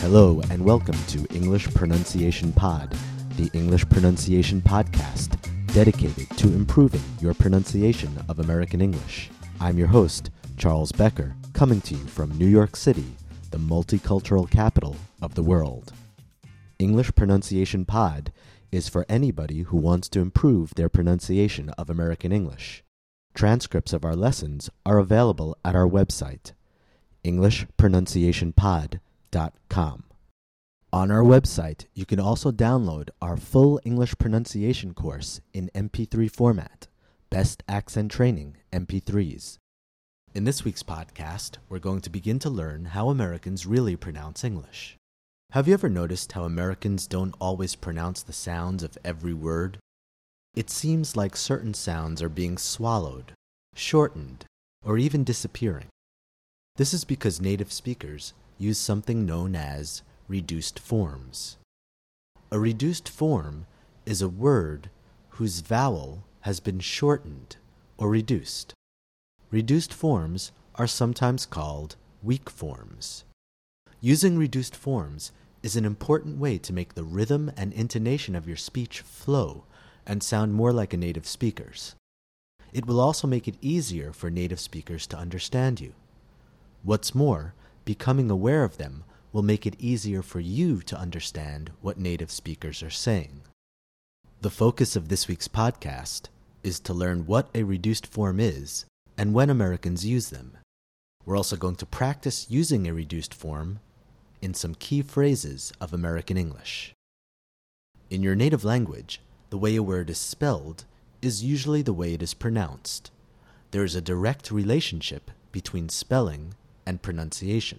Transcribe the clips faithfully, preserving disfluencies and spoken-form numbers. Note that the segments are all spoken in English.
Hello and welcome to English Pronunciation Pod, the English pronunciation podcast dedicated to improving your pronunciation of American English. I'm your host, Charles Becker, coming to you from New York City, the multicultural capital of the world. English Pronunciation Pod is for anybody who wants to improve their pronunciation of American English. Transcripts of our lessons are available at our website, english pronunciation pod dot com. On our website, you can also download our full English pronunciation course in M P three format, Best Accent Training M P threes. In this week's podcast, we're going to begin to learn how Americans really pronounce English. Have you ever noticed how Americans don't always pronounce the sounds of every word? It seems like certain sounds are being swallowed, shortened, or even disappearing. This is because native speakers use something known as reduced forms. A reduced form is a word whose vowel has been shortened or reduced. Reduced forms are sometimes called weak forms. Using reduced forms is an important way to make the rhythm and intonation of your speech flow and sound more like a native speaker's. It will also make it easier for native speakers to understand you. What's more, becoming aware of them will make it easier for you to understand what native speakers are saying. The focus of this week's podcast is to learn what a reduced form is and when Americans use them. We're also going to practice using a reduced form in some key phrases of American English. In your native language, the way a word is spelled is usually the way it is pronounced. There is a direct relationship between spelling and pronunciation.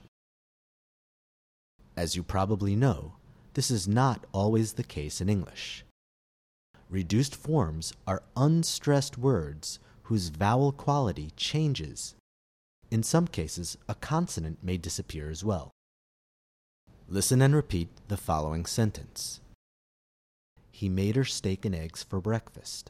As you probably know, this is not always the case in English. Reduced forms are unstressed words whose vowel quality changes. In some cases, a consonant may disappear as well. Listen and repeat the following sentence. He made her steak and eggs for breakfast.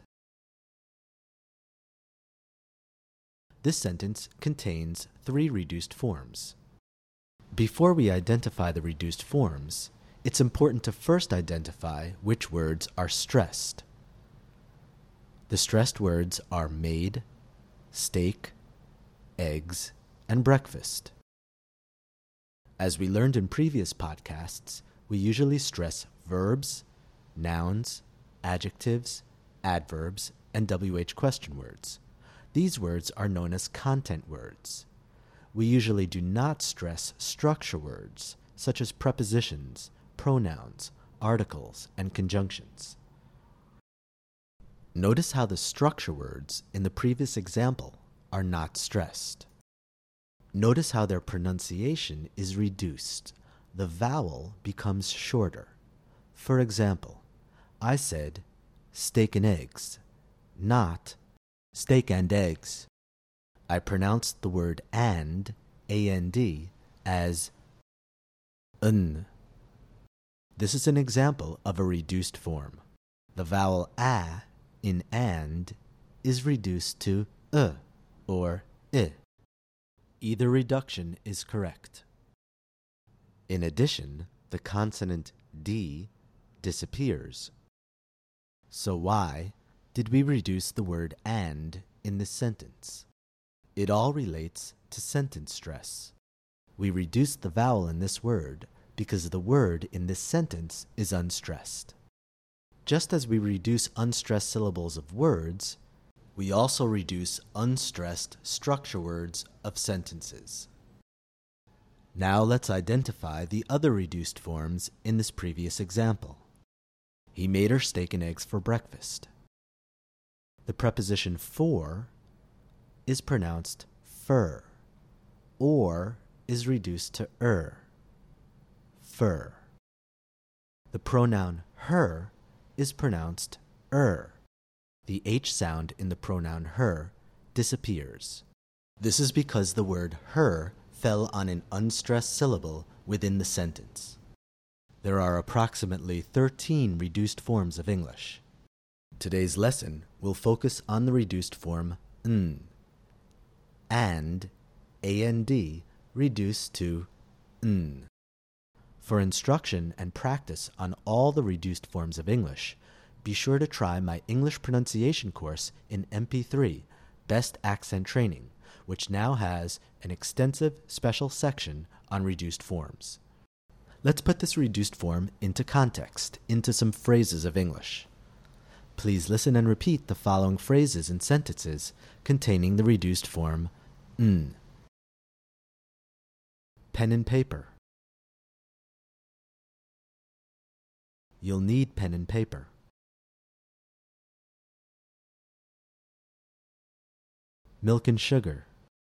This sentence contains three reduced forms. Before we identify the reduced forms, it's important to first identify which words are stressed. The stressed words are made, steak, eggs, and breakfast. As we learned in previous podcasts, we usually stress verbs, nouns, adjectives, adverbs, and W H question words. These words are known as content words. We usually do not stress structure words, such as prepositions, pronouns, articles, and conjunctions. Notice how the structure words in the previous example are not stressed. Notice how their pronunciation is reduced. The vowel becomes shorter. For example, I said steak and eggs, not steak and eggs. I pronounced the word and, A N D, as n. This is an example of a reduced form. The vowel a in and is reduced to uh or I. Either reduction is correct. In addition, the consonant d disappears. So why did we reduce the word and in this sentence? It all relates to sentence stress. We reduced the vowel in this word because the word in this sentence is unstressed. Just as we reduce unstressed syllables of words, we also reduce unstressed structure words of sentences. Now let's identify the other reduced forms in this previous example. He made her steak and eggs for breakfast. The preposition for is pronounced fur, or is reduced to er, fur. The pronoun her is pronounced er. The H sound in the pronoun her disappears. This is because the word her fell on an unstressed syllable within the sentence. There are approximately thirteen reduced forms of English. Today's lesson will focus on the reduced form n, and, and, reduced to n. For instruction and practice on all the reduced forms of English, be sure to try my English pronunciation course in M P three, Best Accent Training, which now has an extensive special section on reduced forms. Let's put this reduced form into context, into some phrases of English. Please listen and repeat the following phrases and sentences containing the reduced form n. Pen and paper. You'll need pen and paper. Milk and sugar.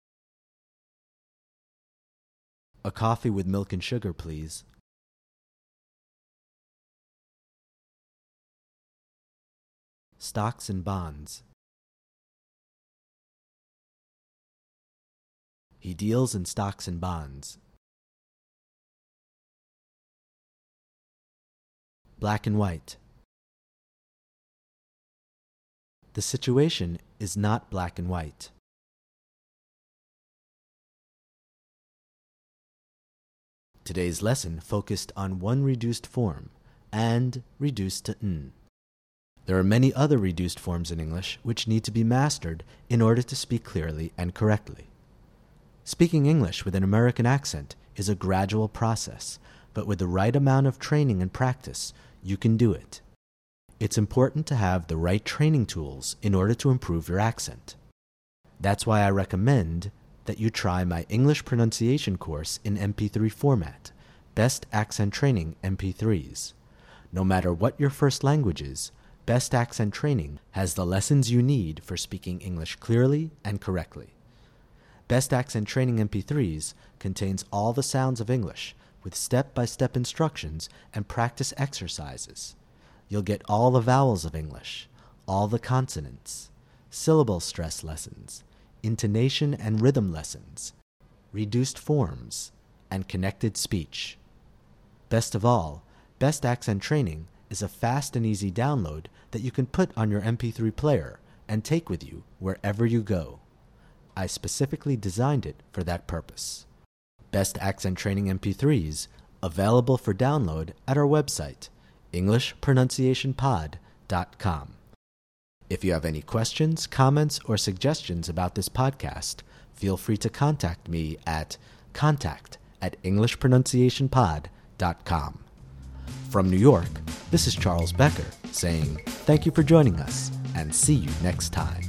A coffee with milk and sugar, please. Stocks and bonds. He deals in stocks and bonds. Black and white. The situation is not black and white. Today's lesson focused on one reduced form, and reduced to n. There are many other reduced forms in English which need to be mastered in order to speak clearly and correctly. Speaking English with an American accent is a gradual process, but with the right amount of training and practice, you can do it. It's important to have the right training tools in order to improve your accent. That's why I recommend that you try my English pronunciation course in M P three format, Best Accent Training M P threes. No matter what your first language is, Best Accent Training has the lessons you need for speaking English clearly and correctly. Best Accent Training M P threes contains all the sounds of English with step-by-step instructions and practice exercises. You'll get all the vowels of English, all the consonants, syllable stress lessons, intonation and rhythm lessons, reduced forms, and connected speech. Best of all, Best Accent Training is a fast and easy download that you can put on your M P three player and take with you wherever you go. I specifically designed it for that purpose. Best Accent Training M P threes, available for download at our website, english pronunciation pod dot com. If you have any questions, comments, or suggestions about this podcast, feel free to contact me at contact at english pronunciation pod dot com. From New York, this is Charles Becker saying thank you for joining us and see you next time.